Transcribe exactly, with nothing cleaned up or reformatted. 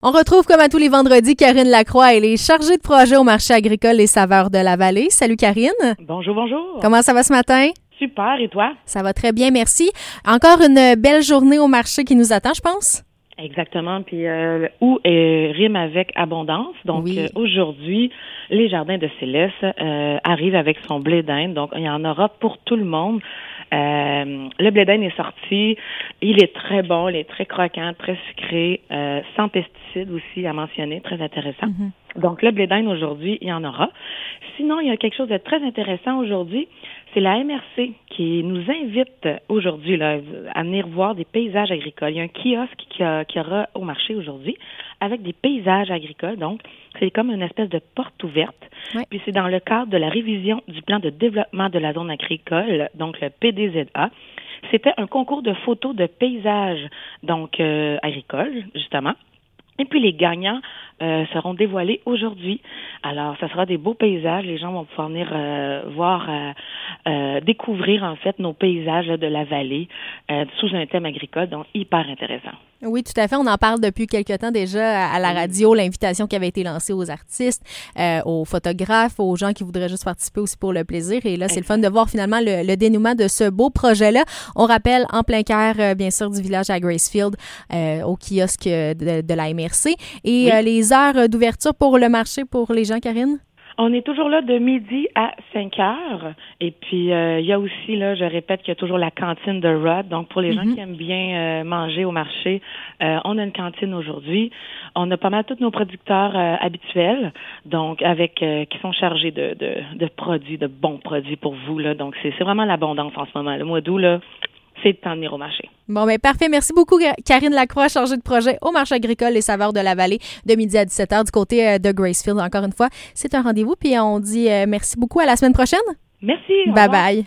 On retrouve comme à tous les vendredis Karine Lacroix, elle est chargée de projet au marché agricole Les Saveurs de la Vallée. Salut Karine. Bonjour, bonjour. Comment ça va ce matin? Super, et toi? Ça va très bien, merci. Encore une belle journée au marché qui nous attend, je pense? Exactement, puis euh, où euh, rime avec abondance. Donc oui. euh, aujourd'hui, les jardins de Céleste euh, arrivent avec son blé d'Inde, donc il y en aura pour tout le monde. Euh, le blé d'Inde est sorti, il est très bon, il est très croquant, très sucré, euh, sans pesticides aussi à mentionner, très intéressant. Mm-hmm. Donc le blé d'Inde aujourd'hui, il y en aura. Sinon, il y a quelque chose de très intéressant aujourd'hui, c'est la M R C qui nous invite aujourd'hui là, à venir voir des paysages agricoles. Il y a un kiosque qui, a, qui aura au marché aujourd'hui avec des paysages agricoles. Donc, c'est comme une espèce de porte ouverte. Oui. Puis c'est dans le cadre de la révision du plan de développement de la zone agricole, donc le P D Z A. C'était un concours de photos de paysages donc euh, agricoles, justement. Et puis les gagnants euh, seront dévoilés aujourd'hui. Alors, ça sera des beaux paysages. Les gens vont pouvoir venir euh, voir, euh, euh, découvrir en fait nos paysages là, de la vallée euh, sous un thème agricole, donc hyper intéressant. Oui, tout à fait. On en parle depuis quelque temps déjà à la radio, l'invitation qui avait été lancée aux artistes, euh, aux photographes, aux gens qui voudraient juste participer aussi pour le plaisir. Et là, c'est exact. Le fun de voir finalement le, le dénouement de ce beau projet-là. On rappelle en plein cœur, euh, bien sûr, du village à Gracefield, euh, au kiosque de, de la M R C. Et oui. euh, les heures d'ouverture pour le marché pour les gens, Karine? On est toujours là de midi à cinq heures. Et puis, euh, il y a aussi, là, je répète, qu'il y a toujours la cantine de Rod. Donc, pour les mm-hmm. gens qui aiment bien euh, manger au marché, euh, on a une cantine aujourd'hui. On a pas mal tous nos producteurs euh, habituels, donc avec euh, qui sont chargés de, de, de produits, de bons produits pour vous. Là. Donc, c'est, c'est vraiment l'abondance en ce moment. Le mois d'août, là, c'est le temps de venir au marché. Bon, bien, parfait. Merci beaucoup, Karine Lacroix, chargée de projet au marché agricole Les Saveurs de la Vallée, de midi à dix-sept heures du côté de Gracefield. Encore une fois, c'est un rendez-vous. Puis on dit euh, merci beaucoup. À la semaine prochaine. Merci. Bye bye.